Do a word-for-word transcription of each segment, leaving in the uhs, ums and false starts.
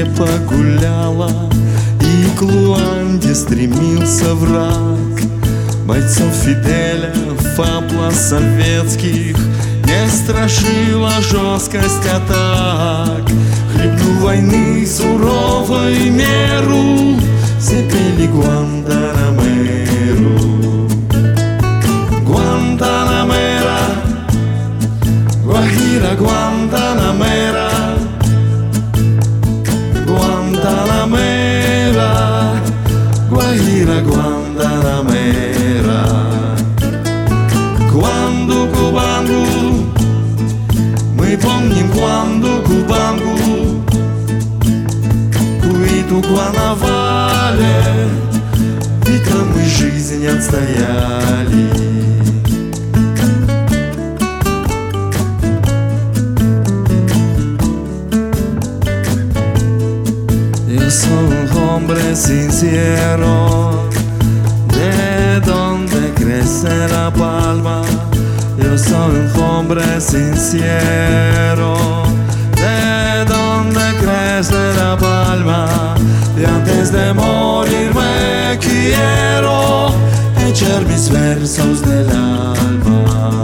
погуляла, и к Луанде стремился враг. Бойцов Фиделя фабла советских не страшила жесткость атак. Хлебнув войны суровой меру, все пели Гуантанамеру. Гуантанамера, Гуajira, Гуантанамера, Гуантанамера, Гуajira, Гуантанамера. Quando Кубангу, мы помним Quando Кубангу, Куиту Гуанавале, века мы жизнь отстояли. Yo soy un hombre sincero, de donde crece la palma. Yo soy un hombre sincero, de donde crece la palma. Y antes de morirme quiero echar mis versos del alma.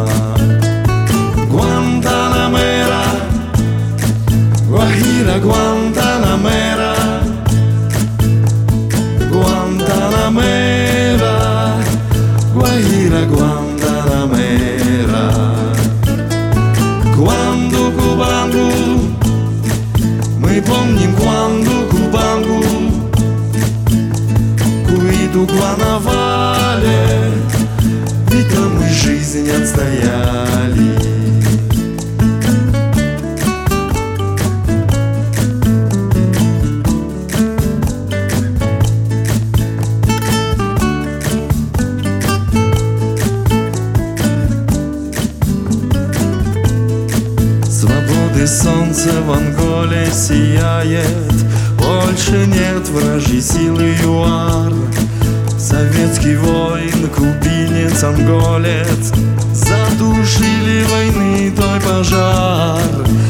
Guantanamera, Guajira, Guantanamera, Guantanamera, Guajira, Guantanamera. Quando Кубангу, мы помним Quando Кубангу, Куиту Гуанавале, века мы жизнь отстояли. Солнце в Анголе сияет, больше нет вражьей силы ЮАР. Советский воин, кубинец, анголец задушили войны той пожар.